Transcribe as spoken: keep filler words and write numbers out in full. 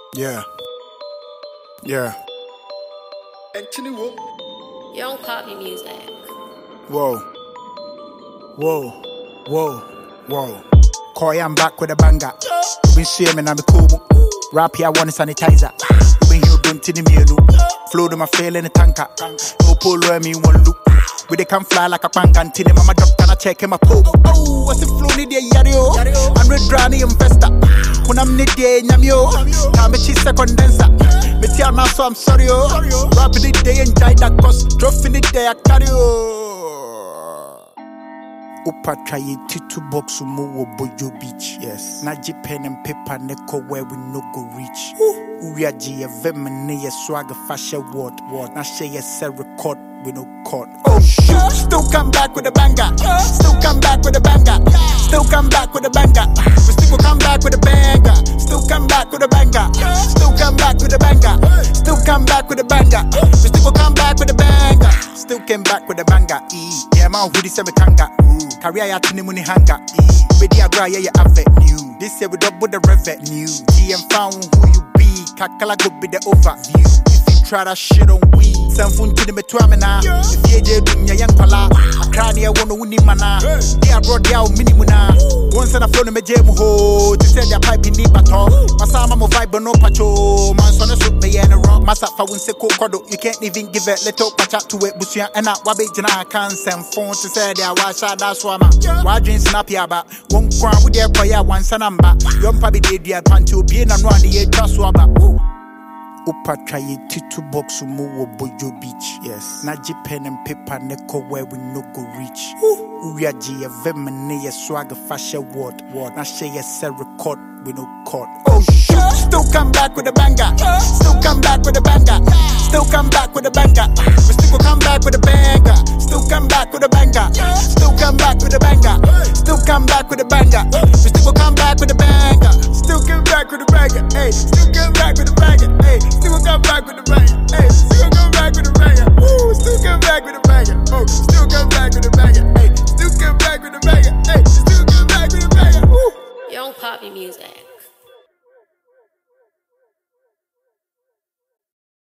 Yeah. Yeah. Young Poppy music. Whoa. Whoa. Whoa. Whoa. Koi, I'm back with a banger. You been shaming, I'm a cool. Rap here, I want a sanitizer. You been here, been to the menu. Flow to my fail in the tanker. No polo, me one loop. We they can fly like a pangan. Till mama drop, can I check him a pole? Oh, what's the flow need there, yario? I'm red drowning investor. When I'm need there, nyamio. Time me cheese a condenser. Me tell now, so I'm sorry, oh. Rap in the day and die that cost. Drop in the day, I carry oh. Upa try it to box umu Bojo Beach. Yes. Naji pen and paper neko where we no go reach. Uriaji a vemine swag a fashion word. Word. Na share a record we no court. Oh shoot. Still come back with a banger. Still come back with a banger. Still come back with a banger. We still will come back with a banger. Still come back with a banger. Still come back with a banger. Still come back with a banger. We still will come back with a banger. Still came back with a banger. Yeah, man, who this ever kanga? Career ya tini muni hanga. Bedi agra ya ya avenue. This year we double the revenue. G M found who you be. Kakala go be the overview. If you try that shit on we, Sanfun to the metuamina. If you je dunya yang pala, a crania won't win mana. They are brought down minimuna. Once and a flow me jemu ho. To say their pipe in the baton. Masama mo vibe no pacho. Man son soup me and a rock. Masa fa wun se kodo. You can't even give it little patch out to it. Busia and out wabe jana can send phone to say they are wash out that's why. Why drink snap ya ba? One crown with their choir once and number. Young pabi de dear pancho be and one the trust waba. Upa try it to box umu Bojo Beach. Yes. Naji pen and paper neko where we no go reach. Uriaji a vemine swag a fashion word. Word. Na share a record we no court. Oh shoot. Still come back with a banger. Still come back with a banger. Still come back with a banger. We still will come back with a banger. Still come back with a banger. Still come back with a banger. Still come back with a banger. We still will come back with a banger. Still come back with a banger. Hey, still come back with a banger. Hey, still come back with a banger. Hey, still